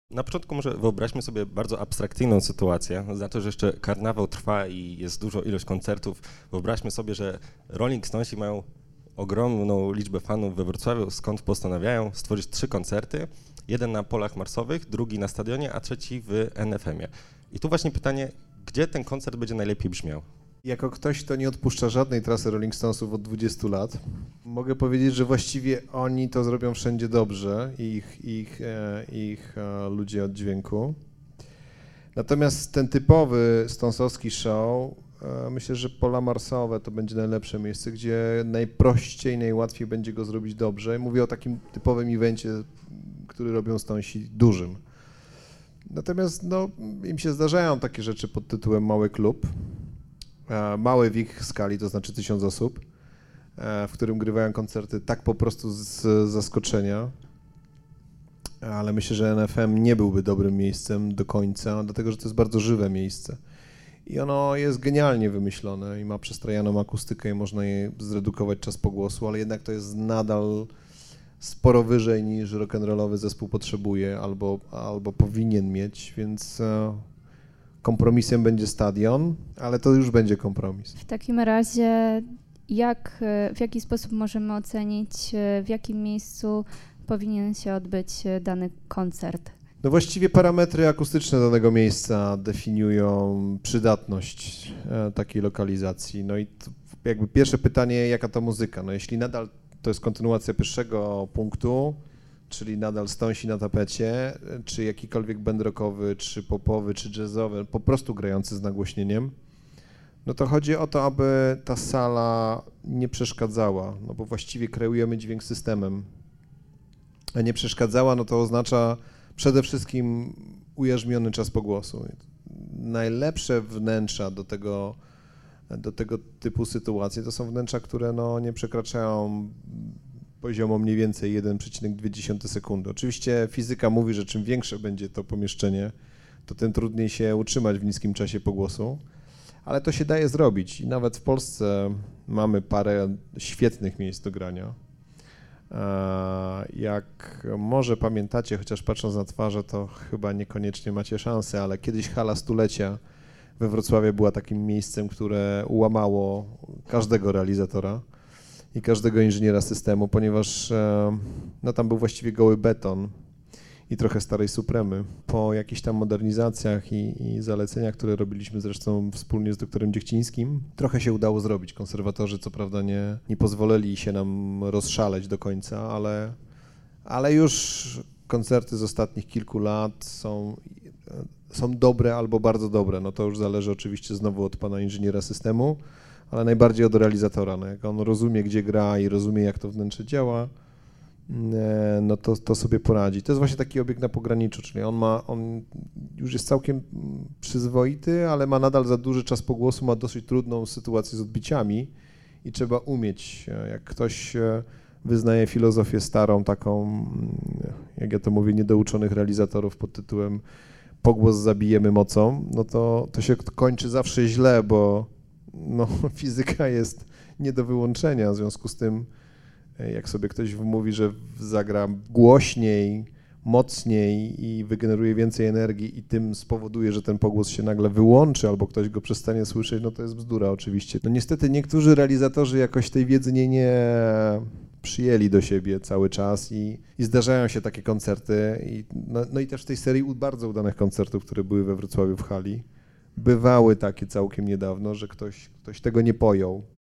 Na początku może wyobraźmy sobie bardzo abstrakcyjną sytuację. Za to, że jeszcze karnawał trwa i jest dużo ilość koncertów, wyobraźmy sobie, że Rolling Stonesi mają ogromną liczbę fanów we Wrocławiu, skąd postanawiają stworzyć 3 koncerty. Jeden na polach marsowych, drugi na stadionie, a trzeci w NFM-ie. I tu właśnie pytanie, gdzie ten koncert będzie najlepiej brzmiał? Jako ktoś, kto nie odpuszcza żadnej trasy Rolling Stonesów od 20 lat, mogę powiedzieć, że właściwie oni to zrobią wszędzie dobrze, ich ludzie od dźwięku. Natomiast ten typowy stonesowski show, myślę, że pola marsowe to będzie najlepsze miejsce, gdzie najprościej, najłatwiej będzie go zrobić dobrze. Mówię o takim typowym evencie, który robią Stonesi dużym. Natomiast im się zdarzają takie rzeczy pod tytułem Mały Klub. Mały w ich skali, to znaczy 1000 osób, w którym grywają koncerty tak po prostu z zaskoczenia, ale myślę, że NFM nie byłby dobrym miejscem do końca, dlatego że to jest bardzo żywe miejsce i ono jest genialnie wymyślone i ma przestrajaną akustykę i można je zredukować czas pogłosu, ale jednak to jest nadal sporo wyżej niż rock'n'rollowy zespół potrzebuje albo powinien mieć, więc kompromisem będzie stadion, ale to już będzie kompromis. W takim razie w jaki sposób możemy ocenić, w jakim miejscu powinien się odbyć dany koncert? No właściwie parametry akustyczne danego miejsca definiują przydatność takiej lokalizacji. No i jakby pierwsze pytanie, jaka to muzyka? No jeśli nadal to jest kontynuacja pierwszego punktu, czyli nadal Stonesi na tapecie, czy jakikolwiek band rockowy, czy popowy, czy jazzowy, po prostu grający z nagłośnieniem, no to chodzi o to, aby ta sala nie przeszkadzała, no bo właściwie kreujemy dźwięk systemem, a nie przeszkadzała, no to oznacza przede wszystkim ujarzmiony czas pogłosu. Najlepsze wnętrza do tego typu sytuacji to są wnętrza, które nie przekraczają poziomu mniej więcej 1,2 sekundy. Oczywiście fizyka mówi, że czym większe będzie to pomieszczenie, to tym trudniej się utrzymać w niskim czasie pogłosu, ale to się daje zrobić i nawet w Polsce mamy parę świetnych miejsc do grania. Jak może pamiętacie, chociaż patrząc na twarze, to chyba niekoniecznie macie szansę, ale kiedyś hala stulecia we Wrocławiu była takim miejscem, które ułamało każdego realizatora i każdego inżyniera systemu, ponieważ tam był właściwie goły beton i trochę starej Supremy. Po jakichś tam modernizacjach i zaleceniach, które robiliśmy zresztą wspólnie z doktorem Dziechcińskim, trochę się udało zrobić. Konserwatorzy co prawda nie pozwolili się nam rozszaleć do końca, ale już koncerty z ostatnich kilku lat są dobre albo bardzo dobre. No to już zależy oczywiście znowu od pana inżyniera systemu, ale najbardziej od realizatora. No jak on rozumie, gdzie gra i rozumie, jak to wnętrze działa, no to sobie poradzi. To jest właśnie taki obiekt na pograniczu, czyli on już jest całkiem przyzwoity, ale ma nadal za duży czas pogłosu, ma dosyć trudną sytuację z odbiciami i trzeba umieć, jak ktoś wyznaje filozofię starą, taką, jak ja to mówię, niedouczonych realizatorów pod tytułem pogłos zabijemy mocą, no to się kończy zawsze źle, bo fizyka jest nie do wyłączenia, w związku z tym jak sobie ktoś mówi, że zagra głośniej, mocniej i wygeneruje więcej energii i tym spowoduje, że ten pogłos się nagle wyłączy albo ktoś go przestanie słyszeć, no to jest bzdura oczywiście. No niestety niektórzy realizatorzy jakoś tej wiedzy nie przyjęli do siebie cały czas i zdarzają się takie koncerty i też w tej serii bardzo udanych koncertów, które były we Wrocławiu w hali, bywały takie całkiem niedawno, że ktoś tego nie pojął.